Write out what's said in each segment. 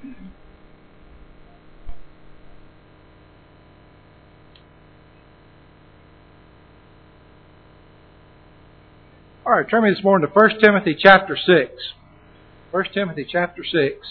All right, turn me this morning to 1 Timothy chapter 6. 1 Timothy chapter 6.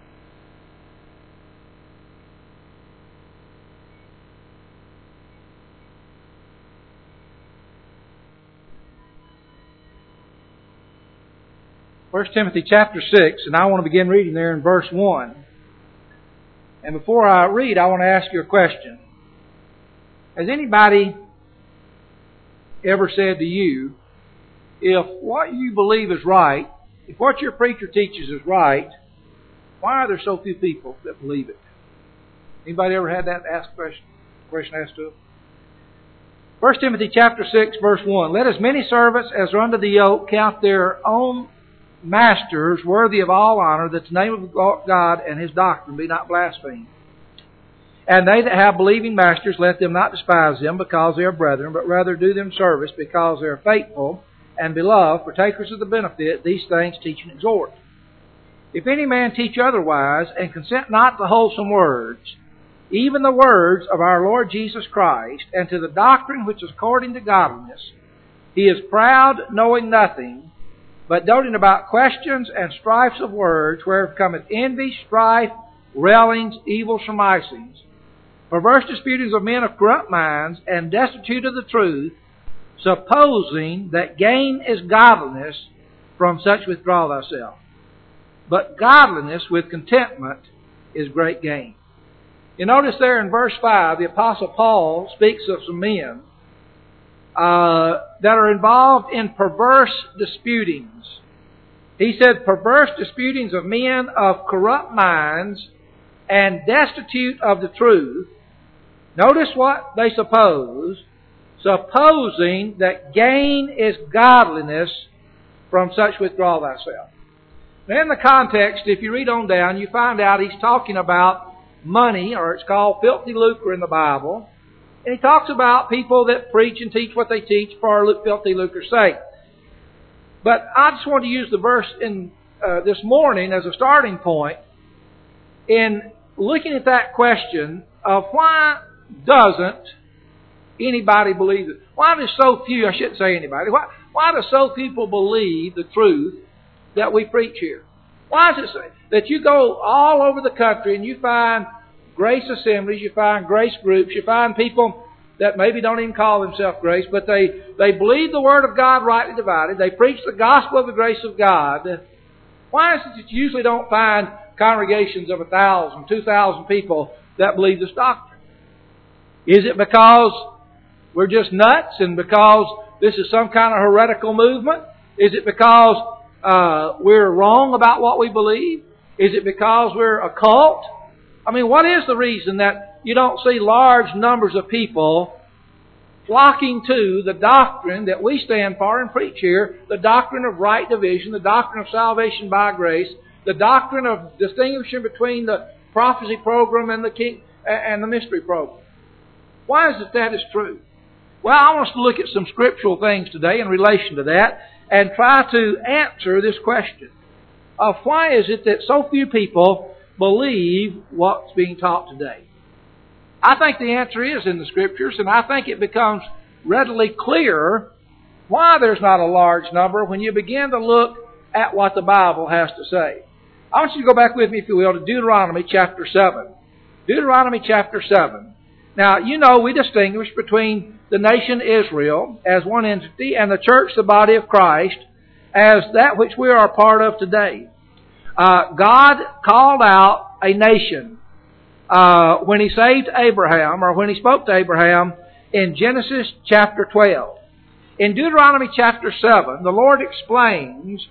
First Timothy chapter 6, and I want to begin reading there in verse 1. And before I read, I want to ask you a question. Has anybody ever said to you, if what you believe is right, if what your preacher teaches is right, why are there so few people that believe it? Anybody ever had that question asked to them? 1 Timothy chapter 6, verse 1. Let as many servants as are under the yoke count their own masters worthy of all honor, that the name of God and His doctrine be not blasphemed. And they that have believing masters, let them not despise them because they are brethren, but rather do them service because they are faithful and beloved, partakers of the benefit. These things teach and exhort. If any man teach otherwise, and consent not to wholesome words, even the words of our Lord Jesus Christ, and to the doctrine which is according to godliness, he is proud, knowing nothing, but doting about questions and strifes of words, whereof cometh envy, strife, railings, evil surmisings, perverse disputings of men of corrupt minds, and destitute of the truth, supposing that gain is godliness, from such withdraw thyself. But godliness with contentment is great gain. You notice there in verse 5, the Apostle Paul speaks of some men that are involved in perverse disputings. He said, perverse disputings of men of corrupt minds and destitute of the truth. Notice what they suppose. Supposing that gain is godliness, from such withdraw thyself. Now in the context, if you read on down, you find out he's talking about money, or it's called filthy lucre in the Bible. And he talks about people that preach and teach what they teach for filthy lucre's sake. But I just want to use the verse in this morning as a starting point in looking at that question of why doesn't anybody believe it? Why do so few, I shouldn't say anybody, why do so few people believe the truth that we preach here? Why is it that you go all over the country and you find grace assemblies, you find grace groups, you find people that maybe don't even call themselves grace, but they believe the Word of God rightly divided. They preach the gospel of the grace of God. Why is it that you usually don't find congregations of 1,000, 2,000 people that believe this doctrine? Is it because we're just nuts and because this is some kind of heretical movement? Is it because we're wrong about what we believe? Is it because we're a cult? I mean, what is the reason that you don't see large numbers of people flocking to the doctrine that we stand for and preach here, the doctrine of right division, the doctrine of salvation by grace, the doctrine of distinguishing between the prophecy program and the mystery program? Why is it that is true? Well, I want us to look at some scriptural things today in relation to that and try to answer this question of why is it that so few people believe what's being taught today. I think the answer is in the Scriptures, and I think it becomes readily clear why there's not a large number when you begin to look at what the Bible has to say. I want you to go back with me, if you will, to Deuteronomy chapter 7. Deuteronomy chapter 7. Now, you know we distinguish between the nation Israel as one entity and the church, the body of Christ, as that which we are a part of today. God called out a nation when He saved Abraham, or when He spoke to Abraham in Genesis chapter 12. In Deuteronomy chapter 7, the Lord explains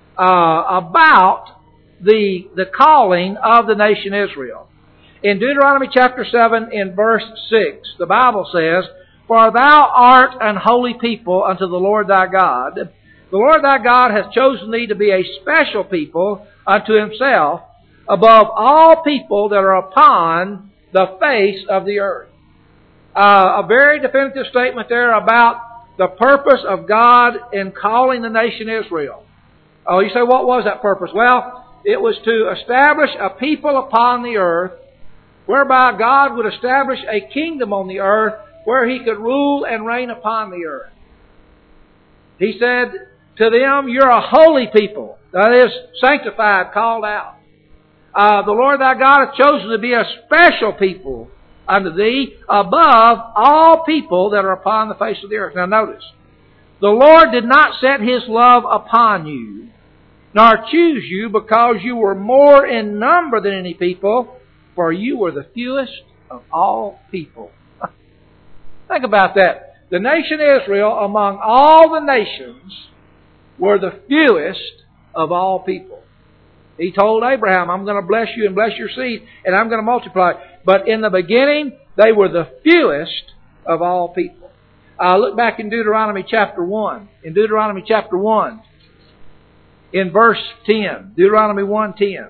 about the calling of the nation Israel. In Deuteronomy chapter 7, in verse 6, the Bible says, "For thou art an holy people unto the Lord thy God. The Lord thy God hath chosen thee to be a special people unto Himself, above all people that are upon the face of the earth." A very definitive statement there about the purpose of God in calling the nation Israel. Oh, you say, what was that purpose? Well, It was to establish a people upon the earth, whereby God would establish a kingdom on the earth where He could rule and reign upon the earth. He said to them, you're a holy people. That is, sanctified, called out. The Lord thy God hath chosen to be a special people unto thee above all people that are upon the face of the earth. Now notice, the Lord did not set His love upon you, nor choose you because you were more in number than any people, for you were the fewest of all people. Think about that. The nation Israel, among all the nations, were the fewest of all people. He told Abraham, I'm going to bless you and bless your seed, and I'm going to multiply. But in the beginning, they were the fewest of all people. Look back in Deuteronomy chapter 1. In Deuteronomy chapter 1, in verse 10. Deuteronomy 1:10.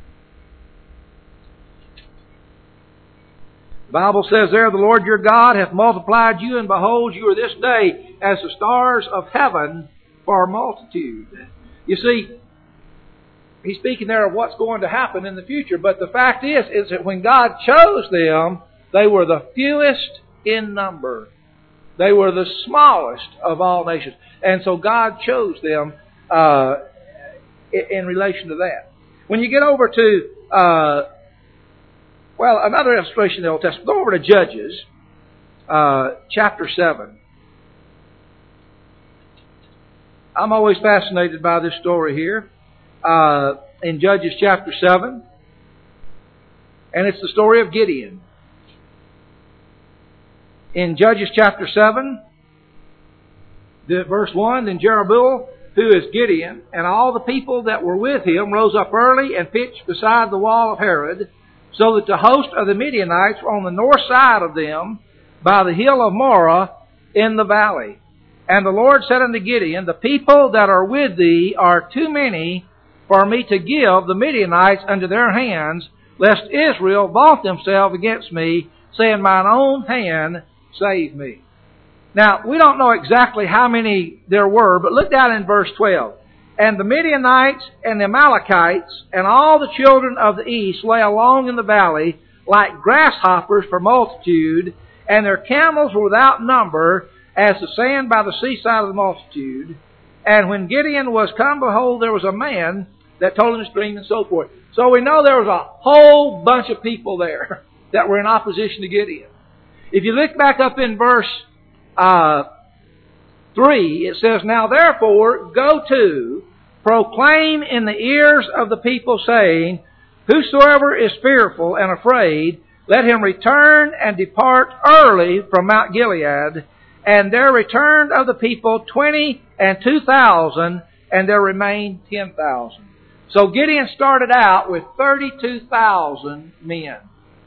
The Bible says there, the Lord your God hath multiplied you, and behold, you are this day as the stars of heaven for multitude. You see, He's speaking there of what's going to happen in the future. But the fact is that when God chose them, they were the fewest in number. They were the smallest of all nations. And so God chose them in relation to that. When you get over to, another illustration in the Old Testament, go over to Judges, chapter 7. I'm always fascinated by this story here. In Judges chapter 7. And it's the story of Gideon. In Judges chapter 7, verse 1, then Jerubbaal, who is Gideon, and all the people that were with him rose up early and pitched beside the wall of Harod, so that the host of the Midianites were on the north side of them by the hill of Moreh in the valley. And the Lord said unto Gideon, the people that are with thee are too many for me to give the Midianites unto their hands, lest Israel vaunt themselves against me, saying, mine own hand save me. Now, we don't know exactly how many there were, but look down in verse 12. And the Midianites and the Amalekites and all the children of the east lay along in the valley like grasshoppers for multitude, and their camels were without number, as the sand by the seaside of the multitude. And when Gideon was come, behold, there was a man that told him his dream, and so forth. So we know there was a whole bunch of people there that were in opposition to Gideon. If you look back up in verse 3, it says, now therefore go to, proclaim in the ears of the people, saying, whosoever is fearful and afraid, let him return and depart early from Mount Gilead. And there returned of the people 22,000, and there remained 10,000. So Gideon started out with 32,000 men.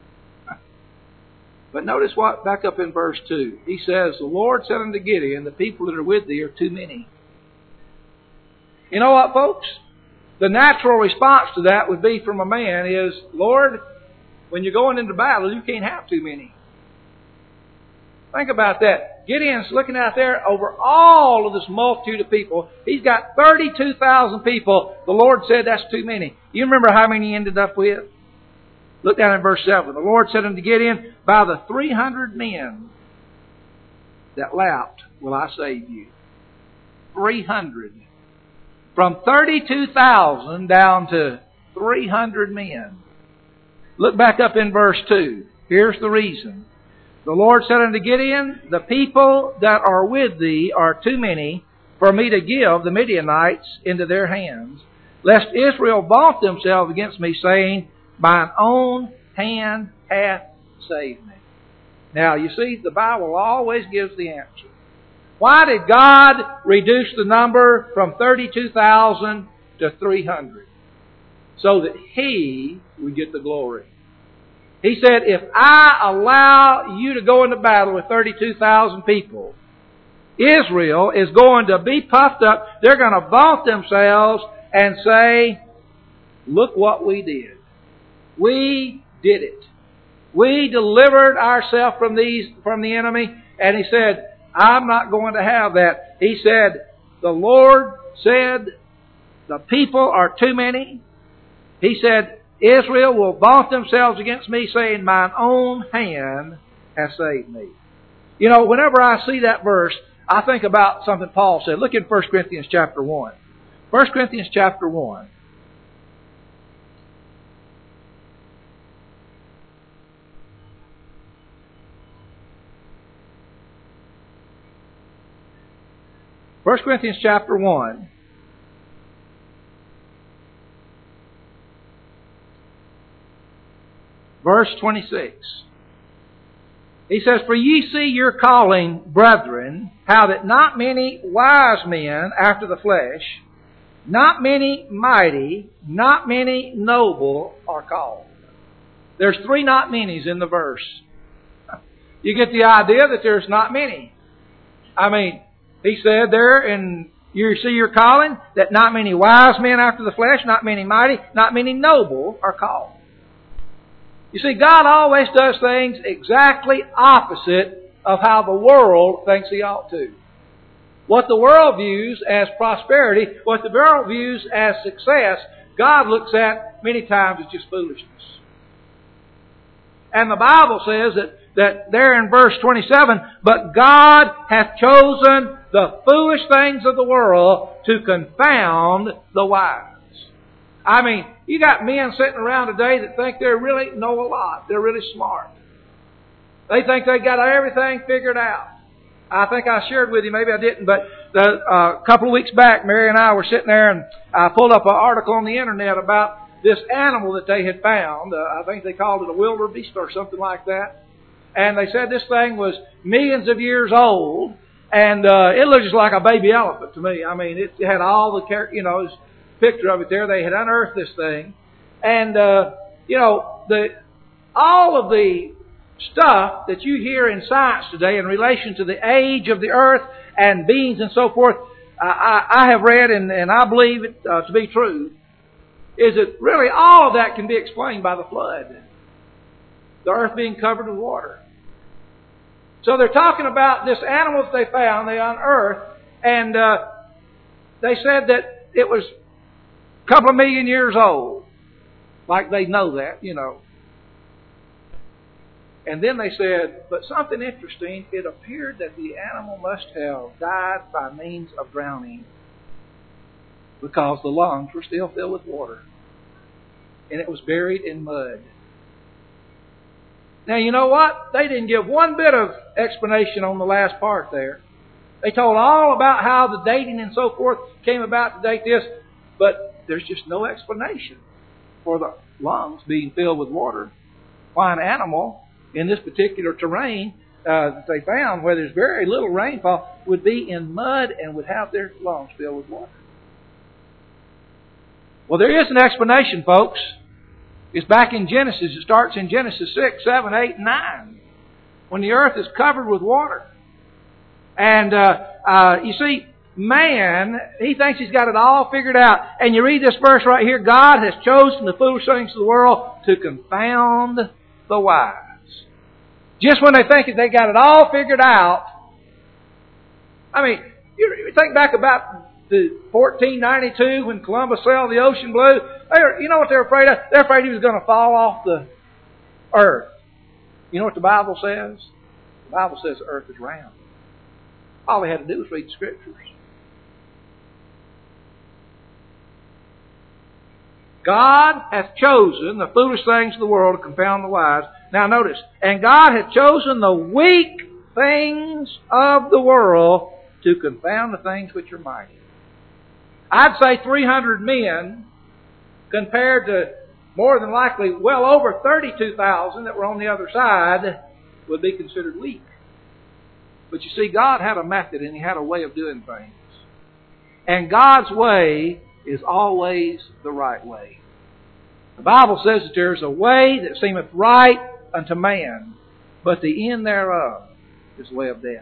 But notice what, back up in verse 2. He says, the Lord said unto Gideon, the people that are with thee are too many. You know what, folks? The natural response to that would be from a man is, Lord, when you're going into battle, you can't have too many. Think about that. Gideon's looking out there over all of this multitude of people. He's got 32,000 people. The Lord said that's too many. You remember how many he ended up with? Look down in verse 7. The Lord said unto Gideon, by the 300 men that lapped will I save you. 300. From 32,000 down to 300 men. Look back up in verse 2. Here's the reason. The Lord said unto Gideon, the people that are with thee are too many for me to give the Midianites into their hands, lest Israel vaunt themselves against me, saying, mine own hand hath saved me. Now, you see, the Bible always gives the answer. Why did God reduce the number from 32,000 to 300? So that He would get the glory. He said, if I allow you to go into battle with 32,000 people, Israel is going to be puffed up. They're going to vaunt themselves and say, look what we did. We did it. We delivered ourselves from the enemy. And He said, I'm not going to have that. He said, the Lord said, the people are too many. He said, Israel will vaunt themselves against me, saying, mine own hand has saved me. You know, whenever I see that verse, I think about something Paul said. Look in 1 Corinthians chapter 1. 1 Corinthians chapter 1. First Corinthians chapter 1. Verse 26. He says, for ye see your calling, brethren, how that not many wise men after the flesh, not many mighty, not many noble are called. There's 3 not many's in the verse. You get the idea that there's not many. I mean, he said there in you see your calling, that not many wise men after the flesh, not many mighty, not many noble are called. You see, God always does things exactly opposite of how the world thinks He ought to. What the world views as prosperity, what the world views as success, God looks at many times as just foolishness. And the Bible says that there in verse 27, but God hath chosen the foolish things of the world to confound the wise. I mean, you got men sitting around today that think they really know a lot. They're really smart. They think they got everything figured out. I think I shared with you, maybe I didn't, but a couple of weeks back, Mary and I were sitting there and I pulled up an article on the internet about this animal that they had found. I think they called it a wildebeest or something like that. And they said this thing was millions of years old, and it looked just like a baby elephant to me. I mean, it had all the, you know, picture of it there. They had unearthed this thing. And, you know, all of the stuff that you hear in science today in relation to the age of the earth and beings and so forth, I have read and I believe it to be true, is that really all of that can be explained by the flood. The earth being covered with water. So they're talking about this animal that they found, they unearthed, and they said that it was a couple of million years old. Like they know that, you know. And then they said, but something interesting, it appeared that the animal must have died by means of drowning because the lungs were still filled with water. And it was buried in mud. Now, you know what? They didn't give one bit of explanation on the last part there. They told all about how the dating and so forth came about to date this, but there's just no explanation for the lungs being filled with water. Why an animal in this particular terrain that they found, where there's very little rainfall, would be in mud and would have their lungs filled with water. Well, there is an explanation, folks. It's back in Genesis. It starts in Genesis 6, 7, 8, and 9. When the earth is covered with water. And you see, man, he thinks he's got it all figured out. And you read this verse right here. God has chosen the foolish things of the world to confound the wise. Just when they think that they got it all figured out. I mean, you think back about the 1492 when Columbus sailed the ocean blue. You know what they're afraid of? They're afraid he was going to fall off the earth. You know what the Bible says? The Bible says the earth is round. All they had to do was read the Scriptures. God hath chosen the foolish things of the world to confound the wise. Now notice, and God hath chosen the weak things of the world to confound the things which are mighty. I'd say 300 men compared to more than likely well over 32,000 that were on the other side would be considered weak. But you see, God had a method and He had a way of doing things. And God's way is always the right way. The Bible says that there is a way that seemeth right unto man, but the end thereof is the way of death.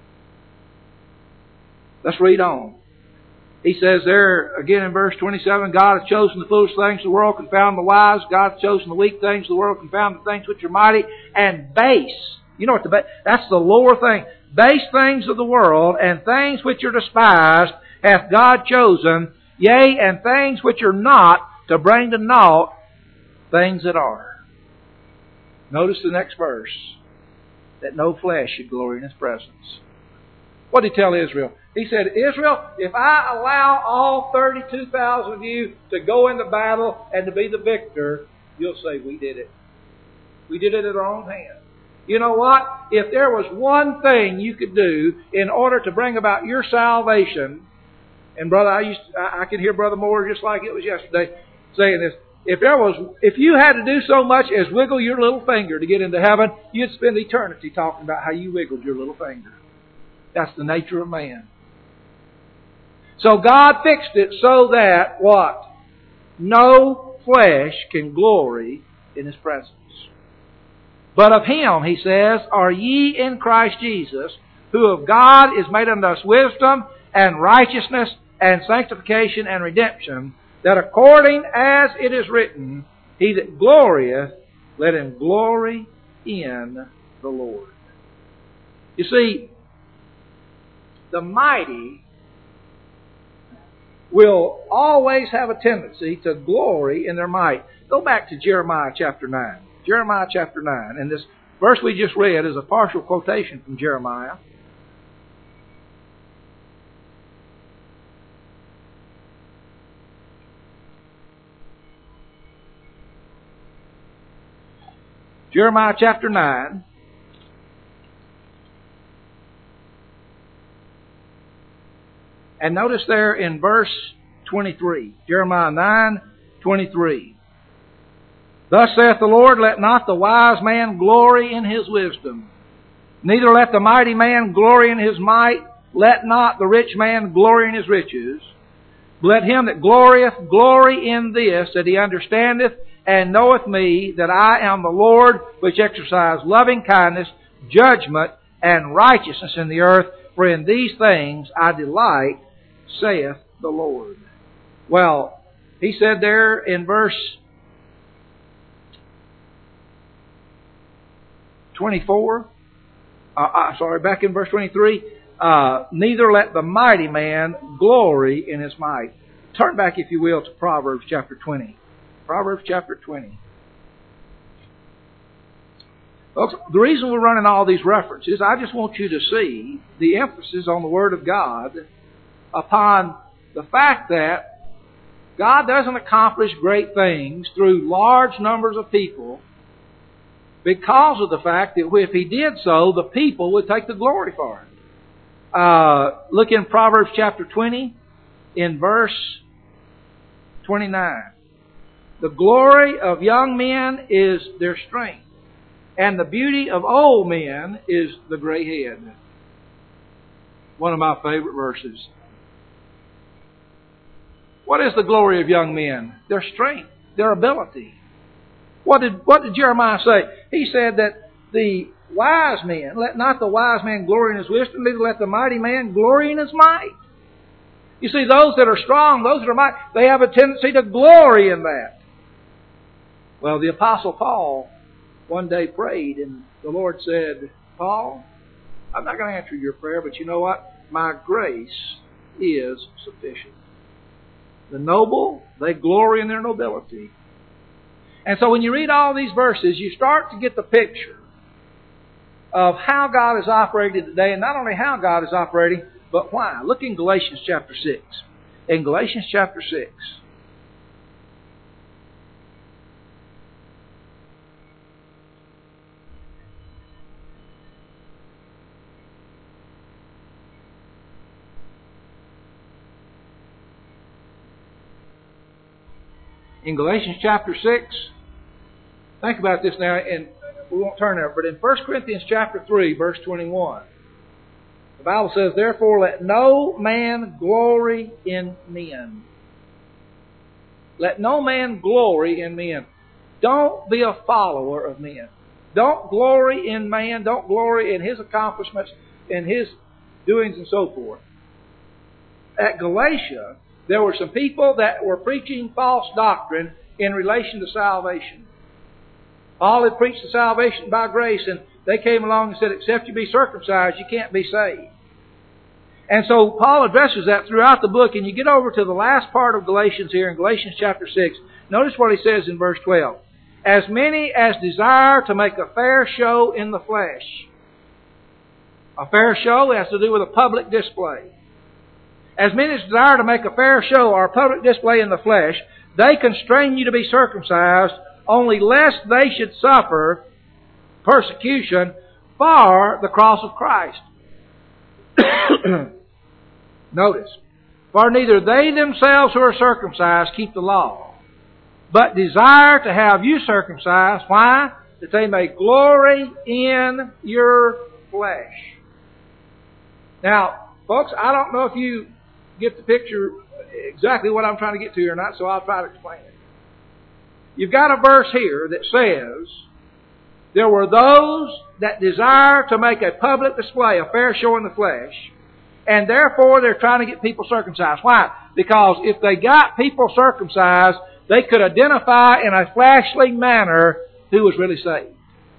Let's read on. He says there, again in verse 27, God hath chosen the foolish things of the world, confound the wise. God hath chosen the weak things of the world, confound the things which are mighty. And base, you know what that's the lower thing. Base things of the world, and things which are despised, hath God chosen, yea, and things which are not, to bring to naught things that are. Notice the next verse. That no flesh should glory in His presence. What did He tell Israel? He said, Israel, if I allow all 32,000 of you to go into battle and to be the victor, you'll say, we did it. We did it at our own hand. You know what? If there was one thing you could do in order to bring about your salvation, and brother, I can hear Brother Moore just like it was yesterday saying this. If you had to do so much as wiggle your little finger to get into heaven, you'd spend eternity talking about how you wiggled your little finger. That's the nature of man. So God fixed it so that, what? No flesh can glory in His presence. But of Him, He says, are ye in Christ Jesus, who of God is made unto us wisdom and righteousness and sanctification and redemption, that according as it is written, He that glorieth, let him glory in the Lord. You see, the mighty will always have a tendency to glory in their might. Go back to Jeremiah chapter 9. Jeremiah chapter 9. And this verse we just read is a partial quotation from Jeremiah. Jeremiah chapter 9. And notice there in verse 23. Jeremiah 9:23. Thus saith the Lord, let not the wise man glory in his wisdom, neither let the mighty man glory in his might, let not the rich man glory in his riches. Let him that glorieth glory in this, that he understandeth and knoweth me, that I am the Lord, which exercise loving kindness, judgment, and righteousness in the earth. For in these things I delight, saith the Lord. Well, he said there in verse 24, back in verse 23, neither let the mighty man glory in his might. Turn back, if you will, to Proverbs chapter 20. Proverbs chapter 20. Folks, the reason we're running all these references, I just want you to see the emphasis on the Word of God upon the fact that God doesn't accomplish great things through large numbers of people because of the fact that if He did so, the people would take the glory for it. Look in Proverbs chapter 20 in verse 29. The glory of young men is their strength, and the beauty of old men is the gray head. One of my favorite verses. What is the glory of young men? Their strength, their ability. What did Jeremiah say? He said that the wise men, let not the wise man glory in his wisdom, neither let the mighty man glory in his might. You see, those that are strong, those that are mighty, they have a tendency to glory in that. Well, the Apostle Paul one day prayed, and the Lord said, Paul, I'm not going to answer your prayer, but you know what? My grace is sufficient. The noble, they glory in their nobility. And so when you read all these verses, you start to get the picture of how God is operating today, and not only how God is operating, but why. Look in Galatians chapter 6. In Galatians chapter 6. In Galatians chapter 6, think about this now, and we won't turn there, but in 1 Corinthians chapter 3, verse 21, the Bible says, therefore let no man glory in men. Let no man glory in men. Don't be a follower of men. Don't glory in man. Don't glory in his accomplishments, in his doings and so forth. At Galatia, there were some people that were preaching false doctrine in relation to salvation. Paul had preached the salvation by grace, and they came along and said, except you be circumcised, you can't be saved. And so Paul addresses that throughout the book, and you get over to the last part of Galatians here, in Galatians chapter 6, Notice what he says in verse 12. As many as desire to make a fair show in the flesh. A fair show has to do with a public display. As many as desire to make a fair show or a public display in the flesh, they constrain you to be circumcised, only lest they should suffer persecution for the cross of Christ. Notice, for neither they themselves who are circumcised keep the law, but desire to have you circumcised. Why? That they may glory in your flesh. Now, folks, I don't know if you get the picture exactly what I'm trying to get to here or not, so I'll try to explain it. You've got a verse here that says, there were those that desire to make a public display, a fair show in the flesh, and therefore they're trying to get people circumcised. Why? Because if they got people circumcised, they could identify in a flashly manner who was really saved.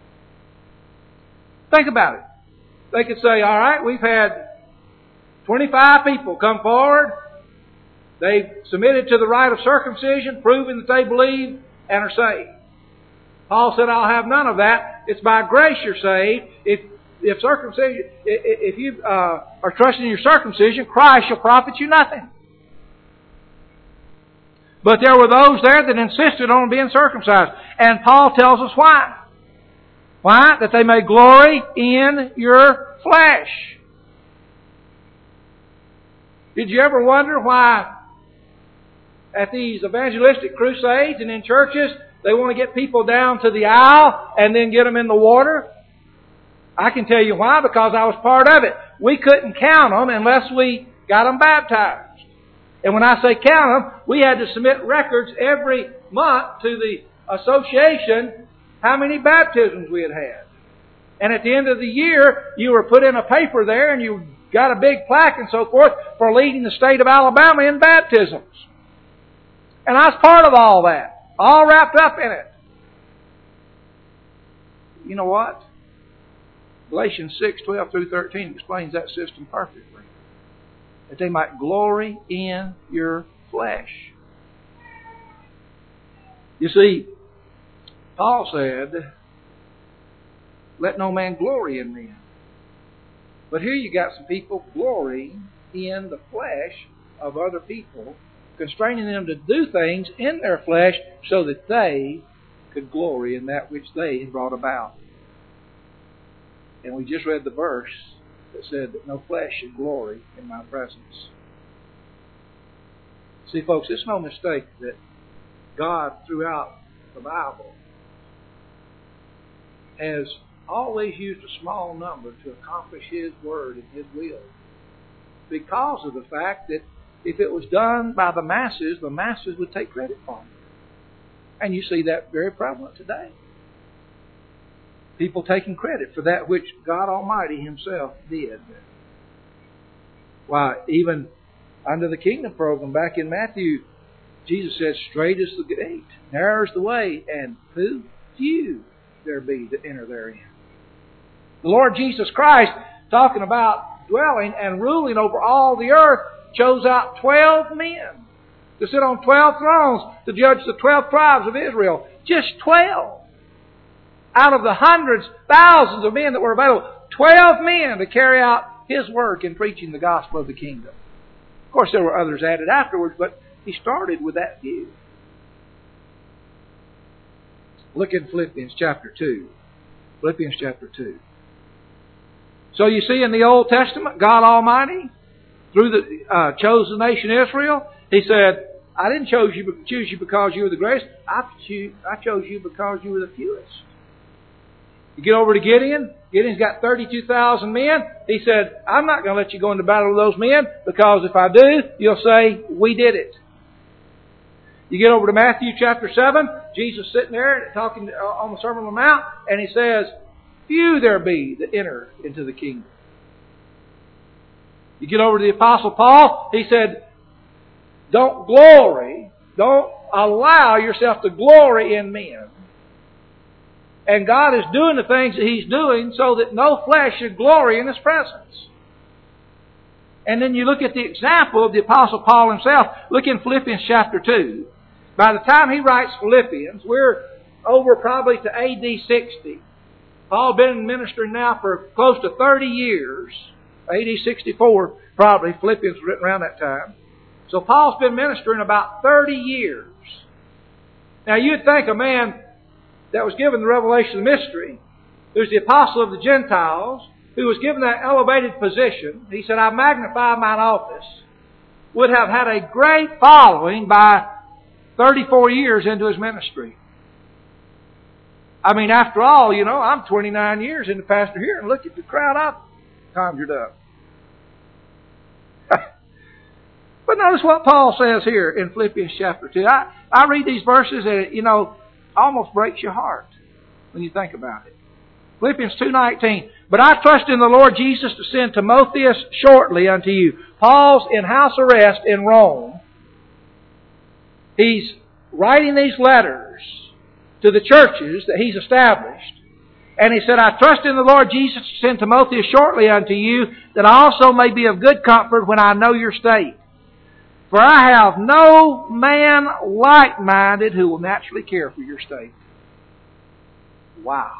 Think about it. They could say, all right, we've had 25 people come forward. They've submitted to the rite of circumcision, proving that they believe and are saved. Paul said, I'll have none of that. It's by grace you're saved. If circumcision, if you are trusting in your circumcision, Christ shall profit you nothing. But there were those there that insisted on being circumcised. And Paul tells us why. Why? That they may glory in your flesh. Did you ever wonder why at these evangelistic crusades and in churches they want to get people down to the aisle and then get them in the water? I can tell you why, because I was part of it. We couldn't count them unless we got them baptized. And when I say count them, we had to submit records every month to the association how many baptisms we had had. And at the end of the year, you were put in a paper there and you got a big plaque and so forth for leading the state of Alabama in baptisms. And I was part of all that, all wrapped up in it. You know what? Galatians 6:12 through 13 explains that system perfectly. That they might glory in your flesh. You see, Paul said, let no man glory in men. But here you got some people glorying in the flesh of other people, constraining them to do things in their flesh so that they could glory in that which they had brought about. And we just read the verse that said that no flesh should glory in my presence. See, folks, it's no mistake that God, throughout the Bible, has always used a small number to accomplish His Word and His will, because of the fact that if it was done by the masses would take credit for it. And you see that very prevalent today. People taking credit for that which God Almighty Himself did. Why, even under the kingdom program back in Matthew, Jesus said, straight is the gate, narrow is the way, and few there be that enter therein. The Lord Jesus Christ, talking about dwelling and ruling over all the earth, chose out 12 men to sit on 12 thrones to judge the 12 tribes of Israel. Just 12. Out of the hundreds, thousands of men that were available, 12 men to carry out His work in preaching the gospel of the kingdom. Of course, there were others added afterwards, but He started with that few. Look in Philippians chapter 2. Philippians chapter 2. So you see in the Old Testament, God Almighty, through the chosen nation Israel, He said, I didn't choose you because you were the greatest. I chose you because you were the fewest. You get over to Gideon. Gideon's got 32,000 men. He said, I'm not going to let you go into battle with those men, because if I do, you'll say, we did it. You get over to Matthew chapter 7. Jesus sitting there talking on the Sermon on the Mount, and He says, few there be that enter into the kingdom. You get over to the Apostle Paul. He said, don't allow yourself to glory in men. And God is doing the things that He's doing so that no flesh should glory in His presence. And then you look at the example of the Apostle Paul himself. Look in Philippians chapter 2. By the time he writes Philippians, we're over probably to AD 60. Paul's been ministering now for close to 30 years. AD 64, probably. Philippians was written around that time. So Paul's been ministering about 30 years. Now you'd think a man that was given the revelation of the mystery, who's the apostle of the Gentiles, who was given that elevated position, he said, I magnify mine office, would have had a great following by 34 years into his ministry. I mean, after all, I'm 29 years into pastor here, and look at the crowd I've conjured up. But notice what Paul says here in Philippians chapter 2. I read these verses and it, almost breaks your heart when you think about it. Philippians 2:19. But I trust in the Lord Jesus to send Timotheus shortly unto you. Paul's in house arrest in Rome. He's writing these letters to the churches that he's established. And he said, I trust in the Lord Jesus to send Timotheus shortly unto you, that I also may be of good comfort when I know your state. For I have no man like-minded who will naturally care for your state. Wow.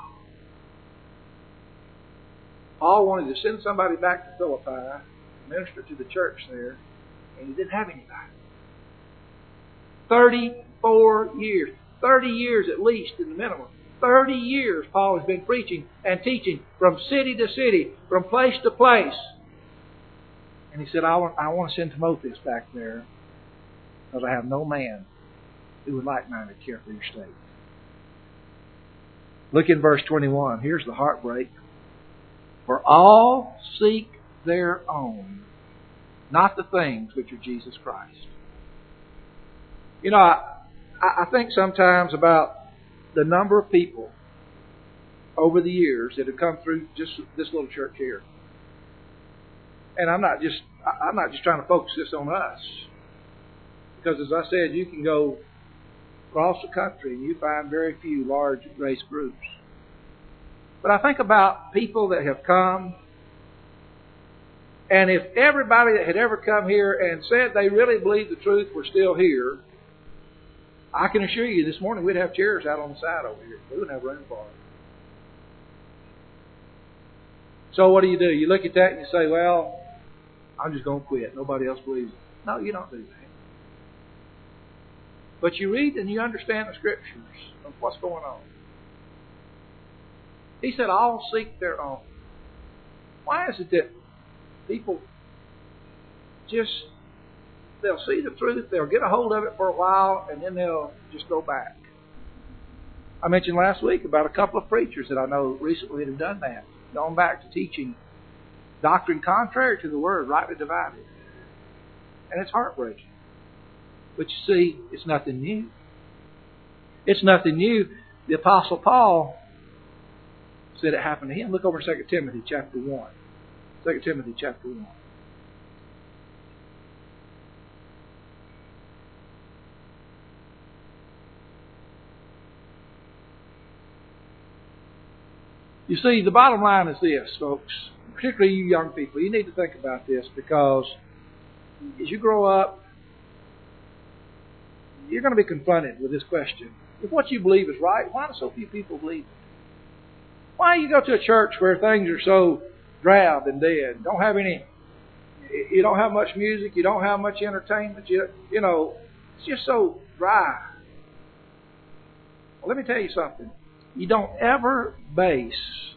Paul wanted to send somebody back to Philippi, minister to the church there, and he didn't have anybody. 34 years. 30 years at least in the minimum. 30 years Paul has been preaching and teaching from city to city, from place to place. And he said, I want to send Timotheus back there because I have no man who would like-minded care for your state. Look in verse 21. Here's the heartbreak. For all seek their own, not the things which are Jesus Christ. I think sometimes about the number of people over the years that have come through just this little church here. And I'm not just trying to focus this on us. Because as I said, you can go across the country and you find very few large race groups. But I think about people that have come, and if everybody that had ever come here and said they really believed the truth were still here, I can assure you this morning we'd have chairs out on the side over here. We wouldn't have room for them. So what do? You look at that and you say, well, I'm just going to quit. Nobody else believes it. No, you don't do that. But you read and you understand the Scriptures of what's going on. He said, all seek their own. Why is it that people they'll see the truth, they'll get a hold of it for a while, and then they'll just go back? I mentioned last week about a couple of preachers that I know recently that have done that. Gone back to teaching doctrine contrary to the Word, rightly divided. And it's heartbreaking. But you see, it's nothing new. It's nothing new. The Apostle Paul said it happened to him. Look over 2 Timothy chapter 1. 2 Timothy chapter 1. You see, the bottom line is this, folks. Particularly you young people, you need to think about this, because as you grow up, you're going to be confronted with this question. If what you believe is right, why do so few people believe it? Why do you go to a church where things are so drab and dead? You don't have much music, you don't have much entertainment, it's just so dry. Well, let me tell you something. You don't ever base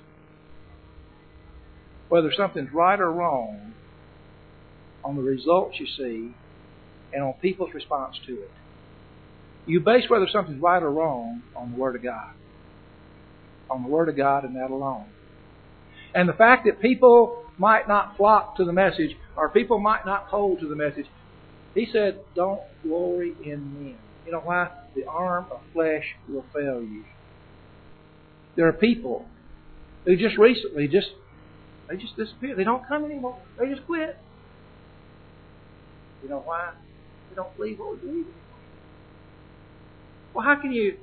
whether something's right or wrong on the results you see and on people's response to it. You base whether something's right or wrong on the Word of God. On the Word of God and that alone. And the fact that people might not flock to the message, or people might not hold to the message, he said, don't glory in men. You know why? The arm of flesh will fail you. There are people who just recently they just disappear. They don't come anymore. They just quit. You know why? They don't believe what we believe anymore. Well, how can you...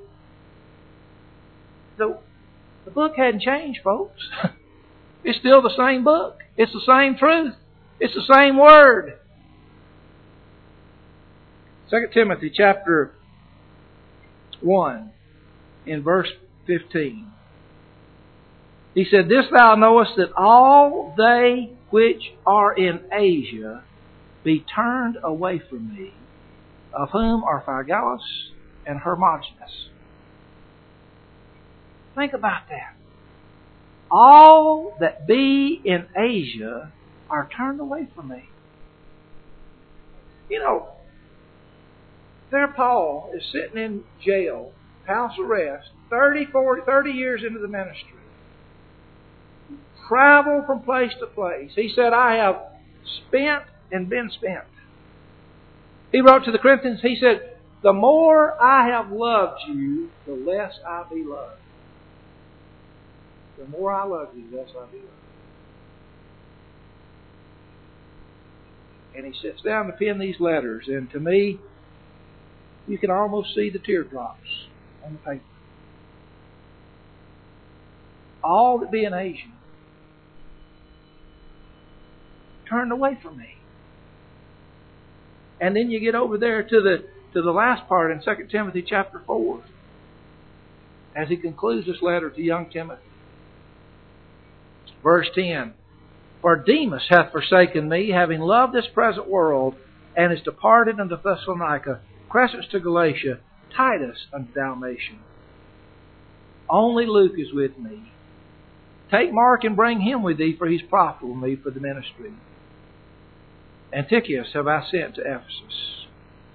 The book hadn't changed, folks. It's still the same book. It's the same truth. It's the same Word. 2 Timothy chapter 1 in verse 15. He said, "This thou knowest, that all they which are in Asia be turned away from me, of whom are Phygellus and Hermogenes." Think about that. All that be in Asia are turned away from me. You know, there Paul is sitting in jail, house arrest, 30 years into the ministry. Travel from place to place. He said, "I have spent and been spent." He wrote to the Corinthians, he said, "The more I have loved you, the less I be loved." The more I love you, the less I be loved. And he sits down to pen these letters, and to me, you can almost see the teardrops on the paper. All that be in Asia turned away from me. And then you get over there to the last part in 2 Timothy chapter 4, as he concludes this letter to young Timothy. Verse 10, "For Demas hath forsaken me, having loved this present world, and is departed unto Thessalonica, Crescens to Galatia, Titus unto Dalmatia. Only Luke is with me. Take Mark and bring him with thee, for he is profitable to me for the ministry. Antichus have I sent to Ephesus."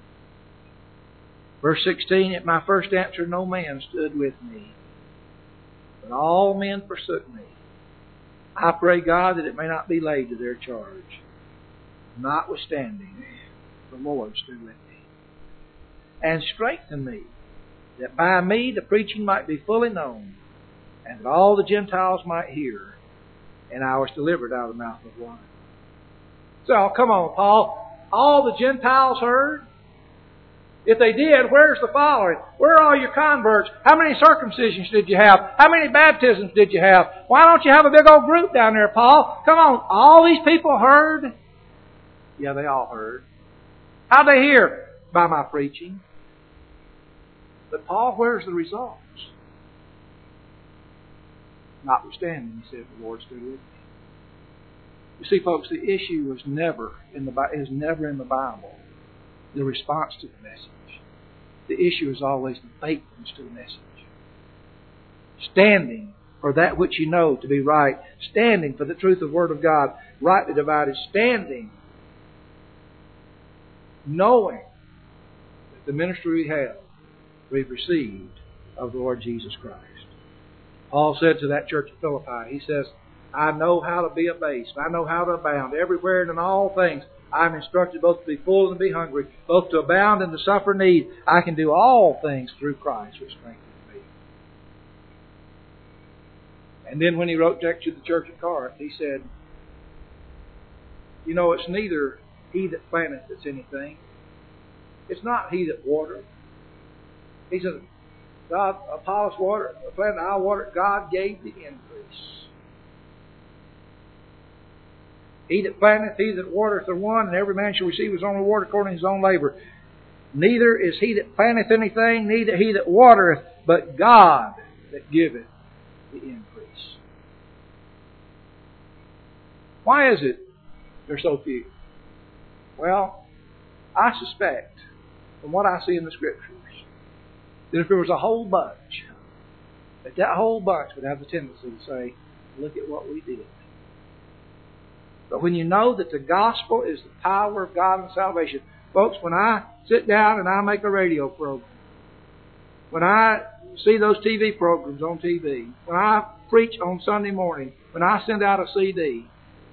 Verse 16, "At my first answer no man stood with me, but all men forsook me. I pray God that it may not be laid to their charge. Notwithstanding, the Lord stood with me, and strengthened me, that by me the preaching might be fully known, and that all the Gentiles might hear. And I was delivered out of the mouth of lions." So, come on, Paul. All the Gentiles heard? If they did, where's the following? Where are all your converts? How many circumcisions did you have? How many baptisms did you have? Why don't you have a big old group down there, Paul? Come on, all these people heard? Yeah, they all heard. How'd they hear? By my preaching. But Paul, where's the results? Notwithstanding, he said, the Lord stood with me. You see, folks, the issue is never in the Bible the response to the message. The issue is always the faithfulness to the message. Standing for that which you know to be right. Standing for the truth of the Word of God, rightly divided. Standing, knowing that the ministry we have, we've received of the Lord Jesus Christ. Paul said to that church at Philippi, he says, "I know how to be abased. I know how to abound everywhere and in all things. I am instructed both to be full and to be hungry, both to abound and to suffer need. I can do all things through Christ, which strengthens me." And then when he wrote back to the church at Corinth, he said, "You know, it's neither he that planteth that's anything. It's not he that watereth." He said, "God, Apollos watered, planted, I watered. God gave the increase. He that planteth, he that watereth are one, and every man shall receive his own reward according to his own labor. Neither is he that planteth anything, neither he that watereth, but God that giveth the increase." Why is it there's so few? Well, I suspect, from what I see in the Scriptures, that if there was a whole bunch, that whole bunch would have the tendency to say, "Look at what we did." But when you know that the gospel is the power of God and salvation, folks, when I sit down and I make a radio program, when I see those TV programs on TV, when I preach on Sunday morning, when I send out a CD,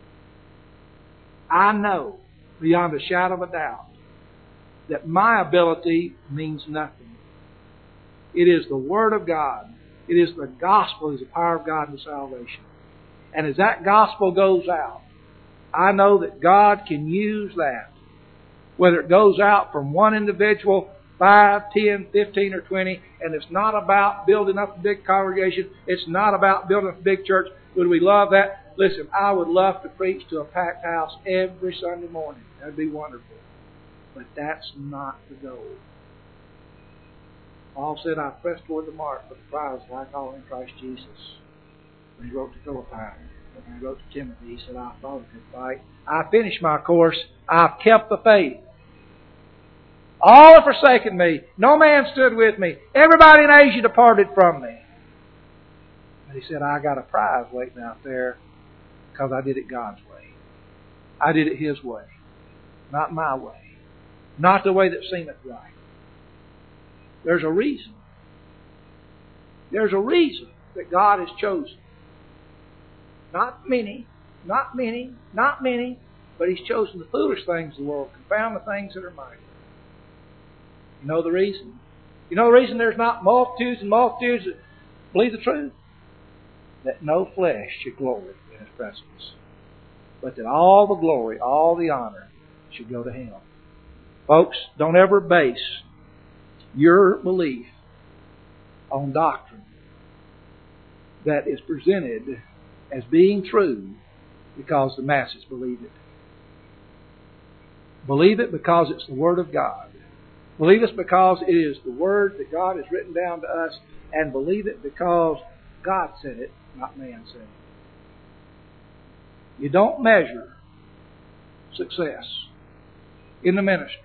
I know beyond a shadow of a doubt that my ability means nothing. It is the Word of God. It is the gospel. It is the power of God and salvation. And as that gospel goes out, I know that God can use that. Whether it goes out from one individual, 5, 10, 15, or 20, and it's not about building up a big congregation. It's not about building up a big church. Would we love that? Listen, I would love to preach to a packed house every Sunday morning. That would be wonderful. But that's not the goal. Paul said, I press toward the mark for the prize I call in Christ Jesus. When he wrote to Philippi, when he wrote to Timothy, he said, I fought a good fight. I finished my course. I've kept the faith. All have forsaken me. No man stood with me. Everybody in Asia departed from me. But he said, I got a prize waiting out there because I did it God's way. I did it His way. Not my way. Not the way that seemeth right. There's a reason. There's a reason that God has chosen. Not many, but He's chosen the foolish things of the world, confound the things that are mighty. You know the reason? You know the reason there's not multitudes and multitudes that believe the truth? That no flesh should glory in His presence. But that all the glory, all the honor should go to Him. Folks, don't ever base your belief on doctrine that is presented as being true because the masses believe it. Believe it because it's the Word of God. Believe it because it is the Word that God has written down to us, and believe it because God said it, not man said it. You don't measure success in the ministry,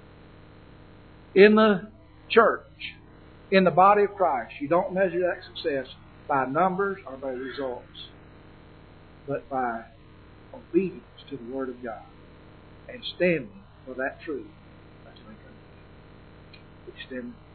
in the church, in the body of Christ. You don't measure that success by numbers or by results, but by obedience to the Word of God and standing for that truth. That's what I come to. Extend